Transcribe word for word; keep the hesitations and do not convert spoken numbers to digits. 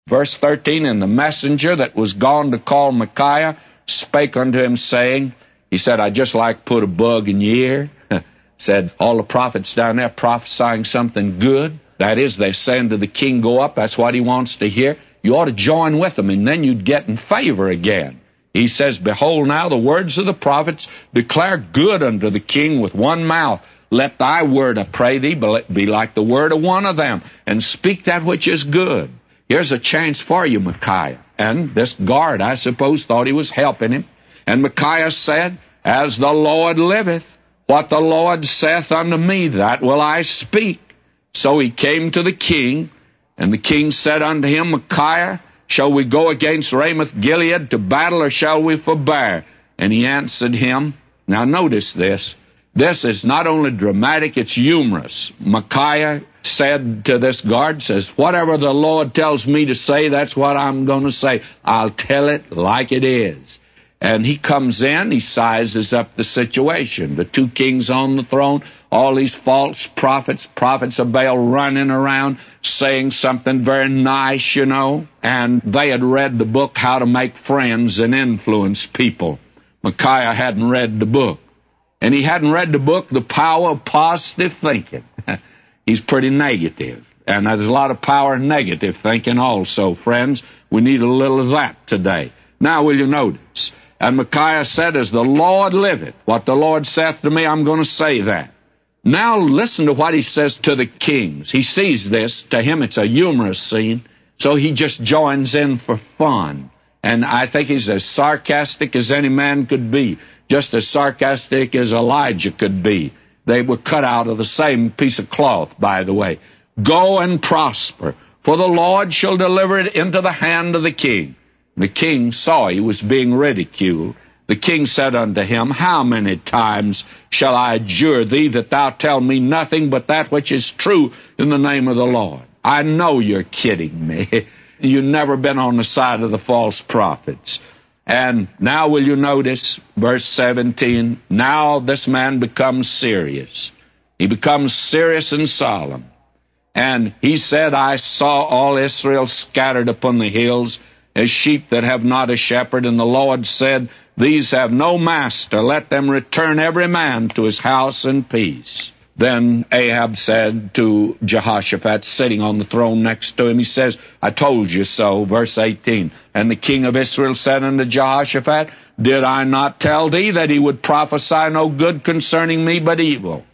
Verse thirteen, and the messenger that was gone to call Micaiah spake unto him, saying, he said, I just like put a bug in your ear. Said, all the prophets down there prophesying something good. That is, they're saying to the king, go up. That's what he wants to hear. You ought to join with them, and then you'd get in favor again. He says, behold, now the words of the prophets declare good unto the king with one mouth. Let thy word, I pray thee, be like the word of one of them, and speak that which is good. Here's a chance for you, Micaiah. And this guard, I suppose, thought he was helping him. And Micaiah said, as the Lord liveth, what the Lord saith unto me, that will I speak. So he came to the king, and the king said unto him, Micaiah, shall we go against Ramoth-Gilead to battle, or shall we forbear? And he answered him, now notice this, this is not only dramatic, it's humorous. Micaiah said to this guard, says, whatever the Lord tells me to say, that's what I'm going to say. I'll tell it like it is. And he comes in, he sizes up the situation. The two kings on the throne, all these false prophets, prophets of Baal running around saying something very nice, you know. And they had read the book, How to Make Friends and Influence People. Micaiah hadn't read the book. And he hadn't read the book, The Power of Positive Thinking. He's pretty negative. And there's a lot of power in negative thinking also, friends. We need a little of that today. Now will you notice? And Micaiah said, as the Lord liveth, what the Lord saith to me, I'm going to say that. Now listen to what he says to the kings. He sees this. To him it's a humorous scene, so he just joins in for fun. And I think he's as sarcastic as any man could be, just as sarcastic as Elijah could be. They were cut out of the same piece of cloth, by the way. Go and prosper, for the Lord shall deliver it into the hand of the king. The king saw he was being ridiculed. The king said unto him, how many times shall I adjure thee that thou tell me nothing but that which is true in the name of the Lord? I know you're kidding me. You've never been on the side of the false prophets. And now will you notice, verse seventeen, now this man becomes serious. He becomes serious and solemn. And he said, I saw all Israel scattered upon the hills, as sheep that have not a shepherd. And the Lord said, these have no master. Let them return every man to his house in peace. Then Ahab said to Jehoshaphat, sitting on the throne next to him, he says, I told you so, verse eighteen. And the king of Israel said unto Jehoshaphat, did I not tell thee that he would prophesy no good concerning me, but evil?